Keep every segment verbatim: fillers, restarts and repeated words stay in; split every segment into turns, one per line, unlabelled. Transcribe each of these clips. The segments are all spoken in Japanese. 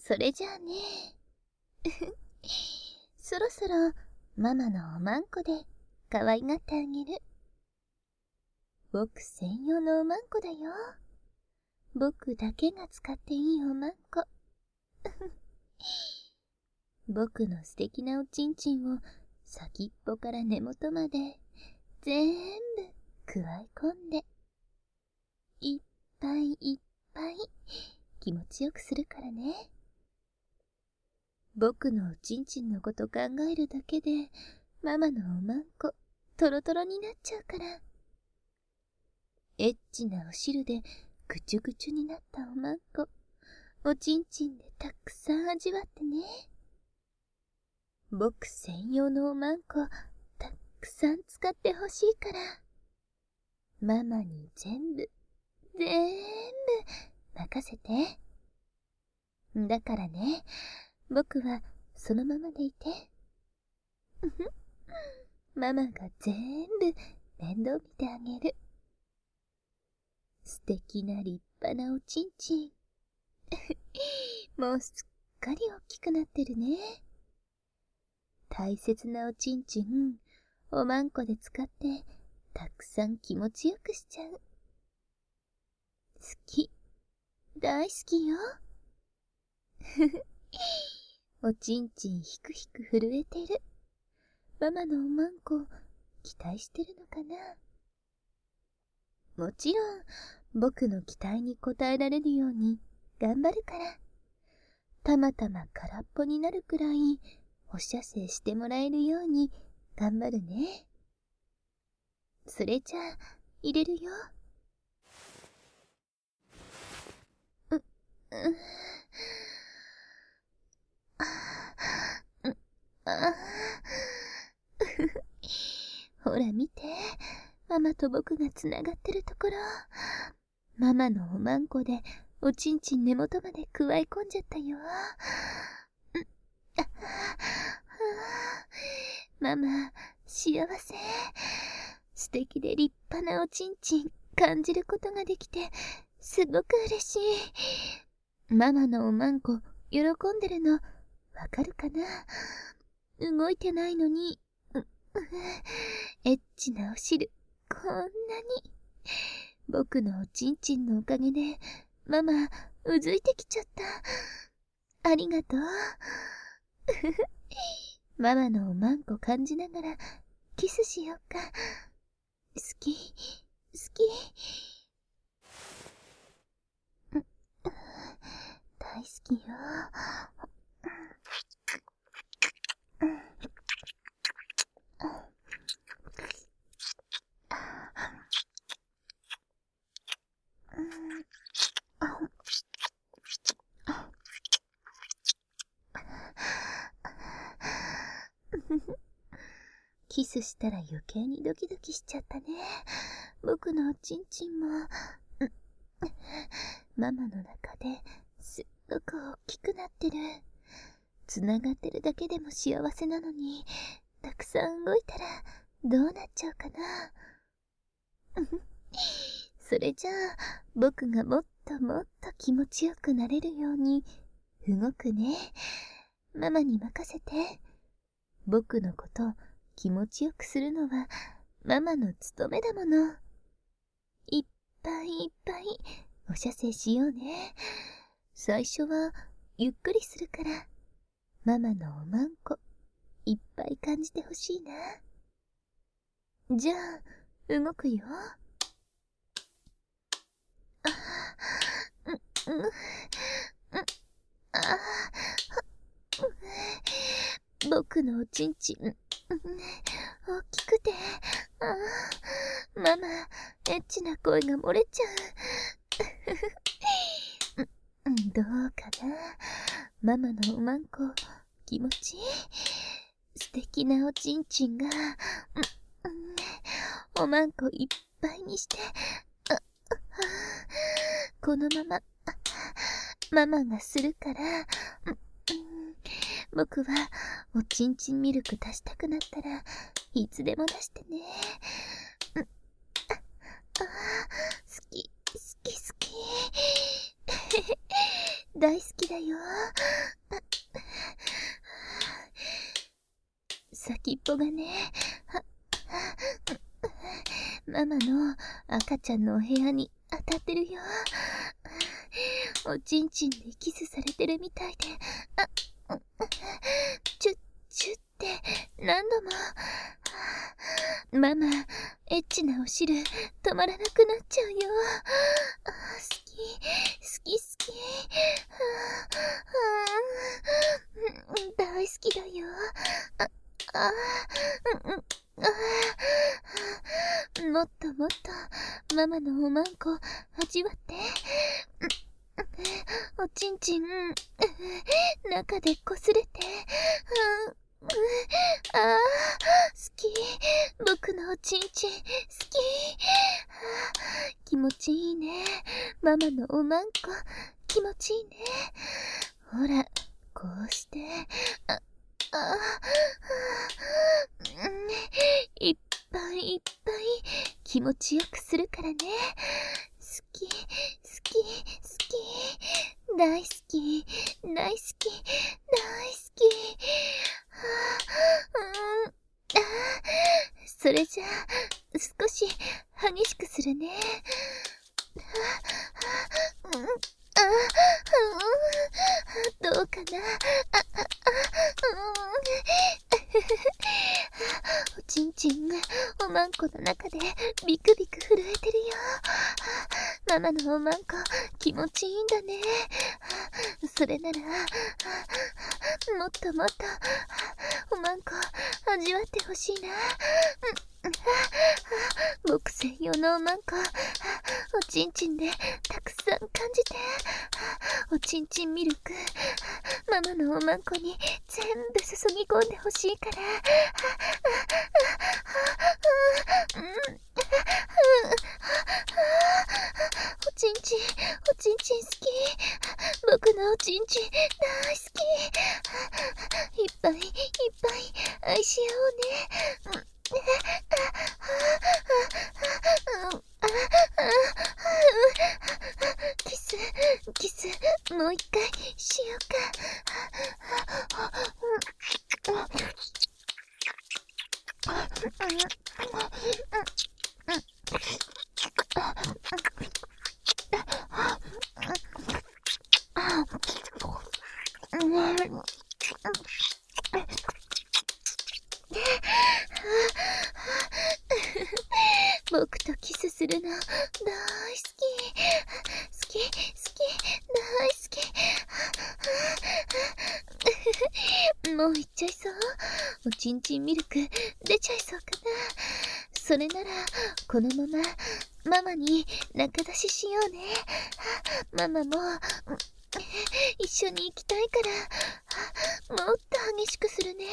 それじゃあね。そろそろママのおまんこで可愛がってあげる。僕専用のおまんこだよ。僕だけが使っていいおまんこ。僕の素敵なおちんちんを先っぽから根元まで全部くわえ込んで、いっぱいいっぱい気持ちよくするからね。僕のおちんちんのこと考えるだけでママのおまんこトロトロになっちゃうから。エッチなお汁でぐちゅぐちゅになったおまんこ、おちんちんでたくさん味わってね。僕専用のおまんこたくさん使ってほしいから、ママに全部全部任せて。だからね、僕はそのままでいて。ママが全部面倒見てあげる。素敵な立派なおちんちん。もうすっかり大きくなってるね。大切なおちんちん、おまんこで使ってたくさん気持ちよくしちゃう。好き、大好きよ。おちんちんひくひく震えてる。ママのおまんこ期待してるのかな。もちろん僕の期待に応えられるように頑張るから。たまたま空っぽになるくらいお射精してもらえるように頑張るね。それじゃあ入れるよ。う、う、あ、う、あ、ほら見て、ママと僕がつながってるところ。ママのおまんこでおちんちん根元までくわえ込んじゃったよ。ママ、幸せ。素敵で立派なおちんちん感じることができてすごく嬉しい。ママのおまんこ喜んでるのわかるかな。動いてないのに、う、う、エッチなお汁こんなに。僕のおちんちんのおかげでママうずいてきちゃった。ありがとう。ママのおまんこ感じながらキスしようか。好き、好き。大好きよ。キスしたら余計にドキドキしちゃったね。僕のおちんちんも、ママの中ですっごく大きくなってる。つながってるだけでも幸せなのに、たくさん動いたらどうなっちゃうかな。それじゃあ僕がもっともっと気持ちよくなれるように動くね。ママに任せて。僕のこと気持ちよくするのはママの務めだもの。いっぱいいっぱいお射精しようね。最初はゆっくりするからママのおまんこいっぱい感じてほしいな。じゃあ動くよ。あ、う、う、う、あ、僕のおちんちん大きくて、あ、ママエッチな声が漏れちゃう。どうかな。ママのおまんこ気持ちいい。素敵なおちんちんが、おまんこいっぱいにして、このままママがするから、僕はおちんちんミルク出したくなったらいつでも出してね。あ、あ、好き好き好き。 大好きだよ。先っぽがね、ママの赤ちゃんのお部屋に当たってるよ。おちんちんでキスされてるみたいで、あ、チュッチュッって何度も。ママ、エッチなお汁止まらなくなっちゃうよ。好き、好き好き。大好きだよ。あ、あ、あ、もっともっとママのおまんこ味わって。おちんちん中でこすれて。ああ、好き。僕のおちんちん好き。気持ちいいね。ママのおまんこ気持ちいいね。ほら、こうして。あ、あ、いっぱいいっぱい気持ちよくするからね。好き、好き、好き。大好き、大好き、大好き。うん、あ、それじゃあ少し激しくするね。うん、あ、うん、どうかな。あ、あ、あ、うん、おちんちんがおまんこの中でビクビク震えてるよ。ママのおまんこ気持ちいいんだね。それならもっともっとおまんこ味わってほしいな。僕専用のおまんこおちんちんでたくさん感じて。おちんちんミルクママのおまんこに全部注ぎ込んでほしいから。おちんちん、おちんちん好き。僕のおちんちん大好き。いっぱいいっぱい愛し合おうね。キス、キス、もう一回しようか。僕とキスするの大好き。好き、好き、大好き。もういっちゃいそう。おちんちんミルク出ちゃいそうかな。それならこのままママに仲出ししようね。ママも一緒に行きたいから、もっと激しくするね。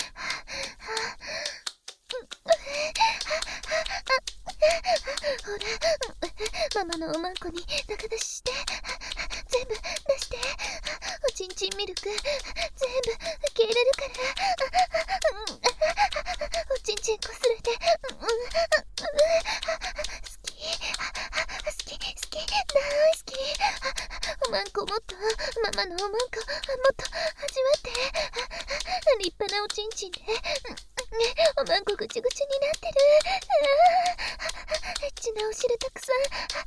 ほら、ママのおまんこに仲出しして。全部出して。おちんちんミルク全部受け入れるから。おちんちんこすれて。好き、好き、好き、大好き。おまんこもっと、ママのおまんこもっと味わって。立派なおちんちんでおまんこぐちぐちになってる。エッチなお汁たくさん。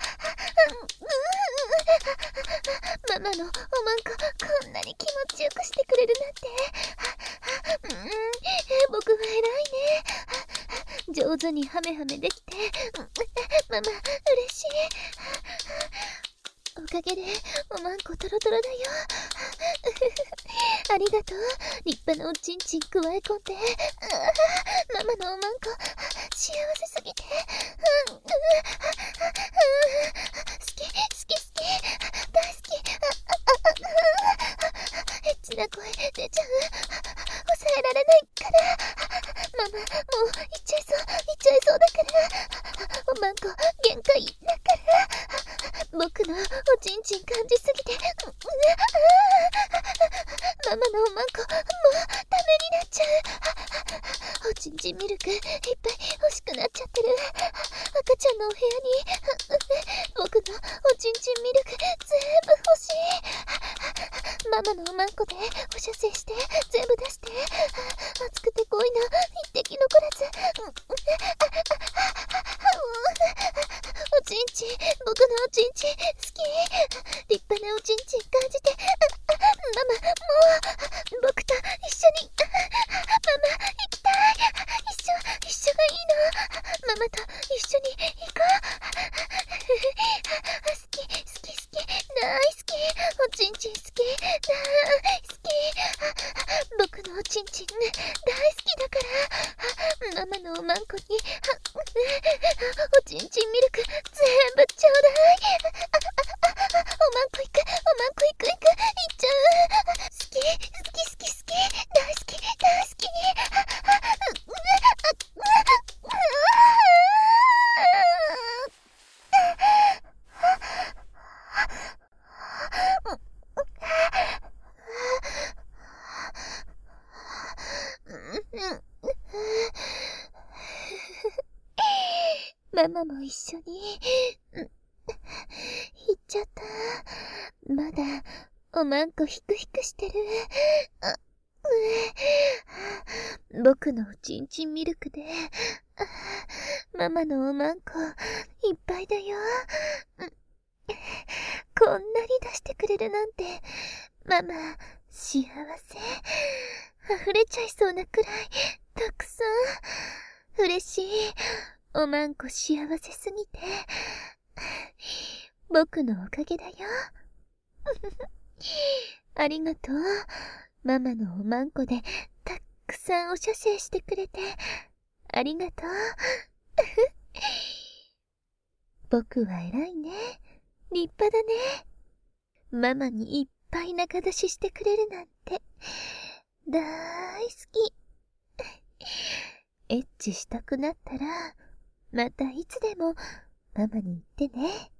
ママのおまんここんなに気持ちよくしてくれるなんて。うん、僕は偉いね。上手にハメハメできてママ嬉しい。おかげでおまんこトロトロだよ。ありがとう。立派なおちんちん加え込んで。ママのおまんこ幸せすぎて。好き好き好き大好き。エッチな声出ちゃう。抑えられないから。ママもう行っちゃいそう行っちゃいそうだから。おまんこ限界だから。僕のおちんちん感じすぎて。ママのおまんこもうダメになっちゃう。おちんちんミルクいっぱい欲しくなっちゃってる。赤ちゃんのお部屋に僕のおちんちんミルク全部欲しい。 ママのおまんこでお射精して全部出して、熱くて濃いの一滴残らず。おちんちん、僕のおちんちん好き。立派なおちんちん感じて。ママ、もう僕と一緒に。ママ行きたい。一緒一緒がいいの。ママと一緒に行こう。好き好き好き大好き。おちんちん好き大好き。僕のおちんちん大好きだから。ママのおまんこにおちんちんミルク全部ちょうだい。おまんこ行く、おまんこ行く行く行っちゃう。好き好き好き好き大好き大好き。ママも一緒に行っちゃった。まだおまんこひくひくしてる。僕のおちんちんミルクでママのおまんこいっぱいだよ。こんなに出してくれるなんてママ幸せ。溢れちゃいそうなくらいたくさん。嬉しい。おまんこ幸せすぎて僕のおかげだよ。ありがとう。ママのおまんこでたくさんお射精してくれてありがとう。僕は偉いね。立派だね。ママにいっぱい仲出ししてくれるなんて大好き。エッチしたくなったらまたいつでもママに言ってね。